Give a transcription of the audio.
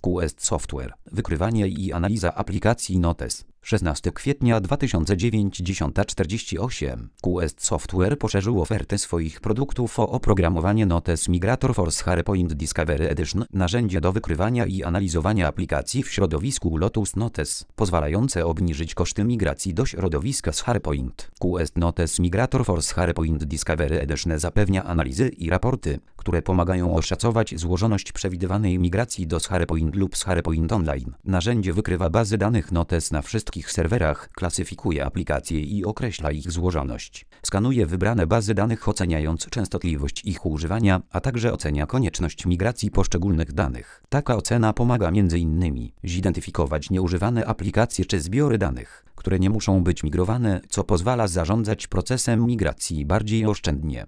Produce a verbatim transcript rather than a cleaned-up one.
Quest Software. Wykrywanie i analiza aplikacji Notes. szesnastego kwietnia dwa tysiące dziewięć, dziesiąta czterdzieści osiem. Quest Software poszerzył ofertę swoich produktów o oprogramowanie Notes Migrator for SharePoint Discovery Edition, narzędzie do wykrywania i analizowania aplikacji w środowisku Lotus Notes, pozwalające obniżyć koszty migracji do środowiska SharePoint. Quest Notes Migrator for SharePoint Discovery Edition zapewnia analizy i raporty, które pomagają oszacować złożoność przewidywanej migracji do SharePoint lub SharePoint Online. Narzędzie wykrywa bazy danych Notes na wszystkich serwerach, klasyfikuje aplikacje i określa ich złożoność. Skanuje wybrane bazy danych, oceniając częstotliwość ich używania, a także ocenia konieczność migracji poszczególnych danych. Taka ocena pomaga między innymi zidentyfikować nieużywane aplikacje czy zbiory danych, które nie muszą być migrowane, co pozwala zarządzać procesem migracji bardziej oszczędnie.